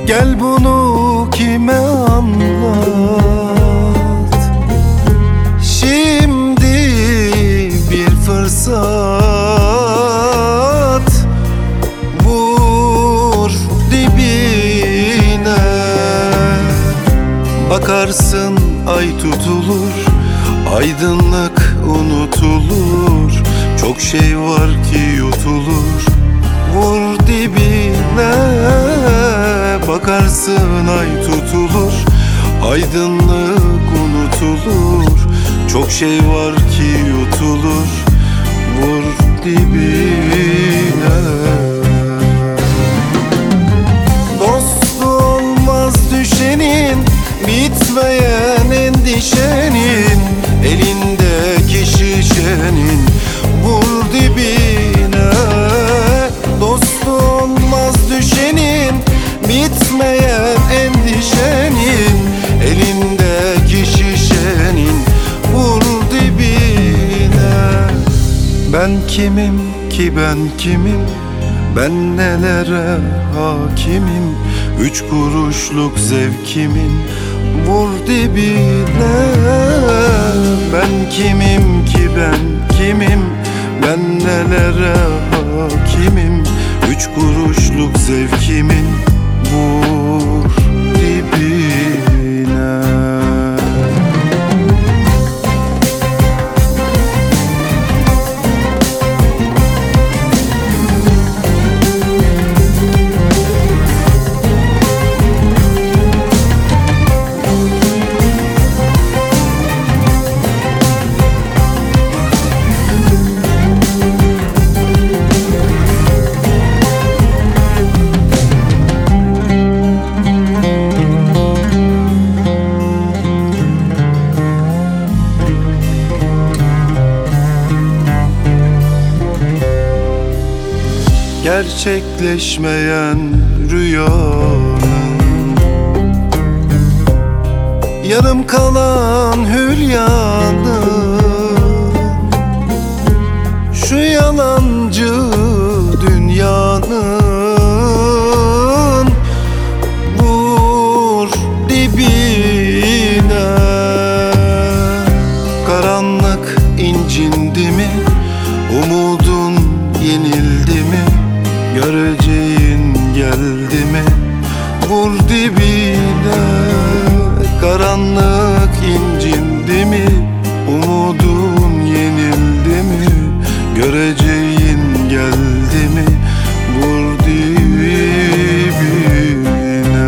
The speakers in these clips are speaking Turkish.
Gel bunu kime anlat. Şimdi bir fırsat, vur dibine. Bakarsın ay tutulur, aydınlık unutulur. Çok şey var ki yutulur, vur dibine. Bakarsın ay tutulur, aydınlık unutulur. Çok şey var ki yutulur, vur dibine. Dostu olmaz düşenin, bitmeyen endişenin, elindeki şişenin, vur dibine. Dostu olmaz düşenin, bitmeyen endişenin, elindeki şişenin, vur dibine. Ben kimim ki, ben kimim? Ben nelere hakimim? 3 kuruşluk zevkimin, vur dibine. Ben kimim ki, ben kimim? Ben nelere hakimim? 3 kuruşluk zevkimin, vur dibine. Gerçekleşmeyen rüyanın, yarım kalan hülyanın, şu yalancı dünyanın, vur dibine. Karanlık incindi mi? Umudun yenildi mi? Göreceğin geldi mi? Vur dibine. Karanlık incindi mi? Umudun yenildi mi? Göreceğin geldi mi? Vur dibine.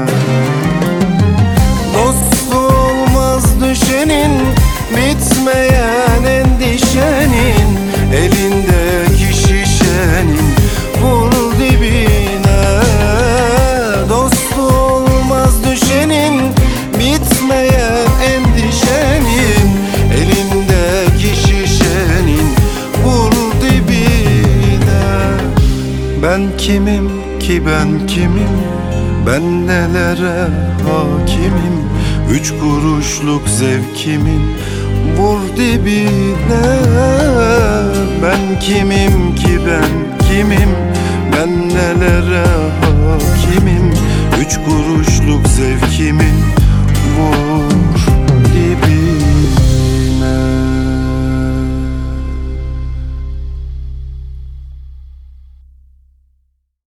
Dostu olmaz düşenin, bitmeyen endişenin, elindeki şişenin, vur dibine. Dostu olmaz düşenin, bitmeyen endişenin, elindeki şişenin, vur dibine. Ben kimim ki, ben kimim? Ben nelere hakimim? 3 kuruşluk zevkimin, vur dibine. Ben kimim ki, ben kimim? Ben nelere hakimim? 3 kuruşluk zevkimin, vur dibine.